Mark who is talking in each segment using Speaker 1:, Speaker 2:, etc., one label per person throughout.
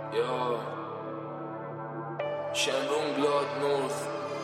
Speaker 1: Yo, Shenron Blood North.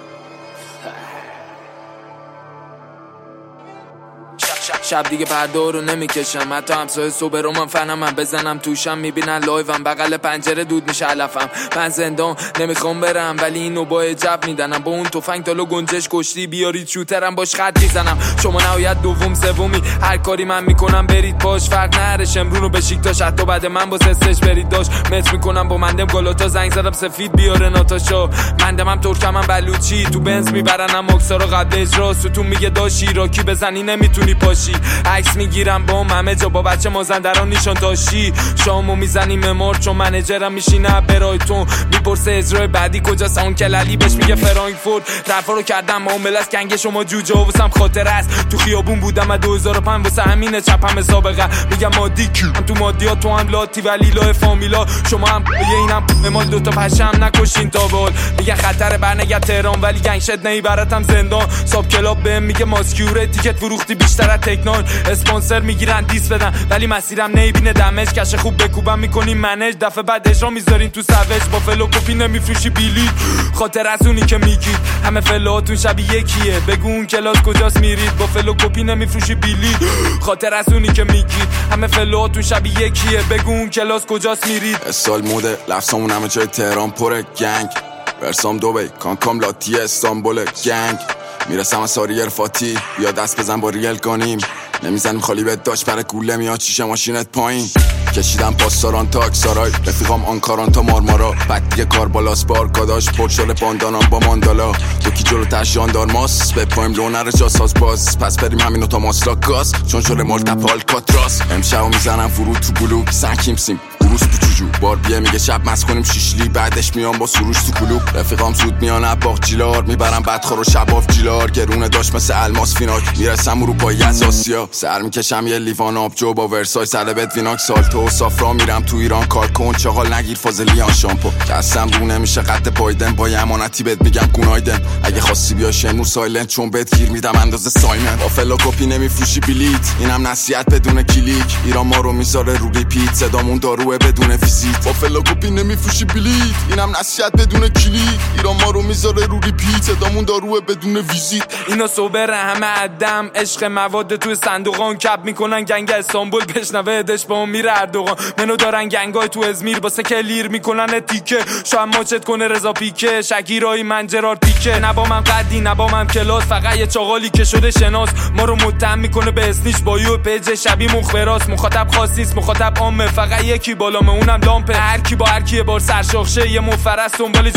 Speaker 1: شب دیگه پرده رو نمیکشم، حتی همسایه صبح رو من فنم بزنم توشم، میبینن لایوم بغل پنجره دود میشه علفم. من زندان نمیخوام برم ولی اینو با جب میدنم، با اون تفنگ تالو گنجش کشتی بیارید شوترم باش خط میزنم. شما نهایت دوم سومی، هر کاری من میکنم برید باش، فرق نره شمرون رو بشیکتاش، حتی بعد من با سستش برید داش. مت میکنم با مندم گالاتا، زنگ زدم سفید بیاره ناتاشا، مندمم ترکمم بلوچی، تو بنز میبرنم اکسارا قبل اجرا، ستون میگه داشی راکی بزنی نمیتونی پاشی، عکس میگیرم با همه جا با بچه مازندران نیشان داشتی، شامو میزنیم مار چون منیجرم میشینه برایتون، میپرسه اجرای بعدی کجاست، اون کلالی بهش میگه فرانکفورت. رفا رو کردم معامله است گنگ شما جوجه واسم خاطر است، تو خیابون بودم از 2005 واسه همینه چپم سابقه، میگم مادی کی تو مادیات، تو هم لاتی ولی لای فامیلا، شما هم یه اینم ما دوتا پشم نکشین تا بال، میگن خطر برنگه تهران ولی گنگ شد نمیبرتم زندان، ساب کلاب بهم میگه ماسکیوره تیکت فروختی بیشتر از تکنان، اسپانسر میگیرن دیس بدن ولی مسیرم نمیبینه دمج، کش خوب بکوبم میکنیم منج، دفعه بعد اجرا میذارین تو سوج، با فلو کپی نمیفروشی بیلیت، خاطر از اونی که میگید همه فلوهاتون شبیه یکیه، بگو اون کلاس کجاست میرید، با فلو کپی نمیفروشی بیلیت، خاطر از اونی که میگید همه فلوهاتون شبیه یکیه، بگو اون کلاس کجاست میرید.
Speaker 2: سال موده لفظامون همه جای تهران پره گنگ، ورسام دوبی کانکام لاتی استانبول گنگ، میرسم از ساری ارفاتی بیا دست بزن با ریل کنیم، نمیزنیم خالی بهت داشت پر گوله میاد چیشه ماشینت پایین، کشیدم پاساران تا اکسارای رفیقام آنکاران تا مارمارا، بعد دیگه کار بالاست بارکاداش پرشال باندانام با ماندالا، دوکی جلو تشیاندار ماست به پایم لونر جاساز باز، پس بریم همینو تا ماسلاک گاز چون شده مالتپال کاتراس، امشبو میزنم فرود تو بلوک سنکیم سیم بروز تو چوجو، بار بیه میگه شب مست کنیم شیشلی، بعدش میام با سروش تو کلوب، رفیقام زود میان اباق جیلار، میبرم بدخور و شباف جیلار، گرونه داشت مثل الماس فیناک، میرسم اروپایی از آسیا، سر میکشم یه لیوان آبجو با ورسای سلبت ویناک سالتو، سافرا میرم تو ایران کار کن چاقال نگیر فاضلیان شامپو، دستم رو نمیشه قد پایدن با یه امانتی بهت میگم گونایدن، اگه خواستی بیا شنو سایلنت چون بهت گیر میدم اندازه سایمن، با فلو کپی نمیفروشی بلیت، اینم نصیحت بدون کلیک، ایران ما رو میذاره رو ریپیت، صدامون داروه بدون ویزیت، با فلو کپی نمیفروشی بلیت، اینم نصیحت بدون کلیک، ایران ما رو میذاره رو ریپیت، صدامون داروه بدون ویزیت.
Speaker 1: اینا صبر همه عدم عشق مواد تو صندوقان، کپ میکنن گنگ استانبول بشنوه دش با میره اردوغان، منو دارن گنگای تو ازمیر واسه کلیر میکنن تیکه، شاید ماچت کنه رضا پیکه، شگیرایی من جرار پیکه، نبامم قدی نبامم کلاس، فقط یه چاقالی که شده شناس، ما رو متهم میکنه به اسنیش با یو پیج شبیه مخبراست، مخاطب خاص نیست مخاطب عامه، فقط یکی بالامه اونم لامپه، هر کی با هر کی بار سرشاخشه یه مفرس دنبال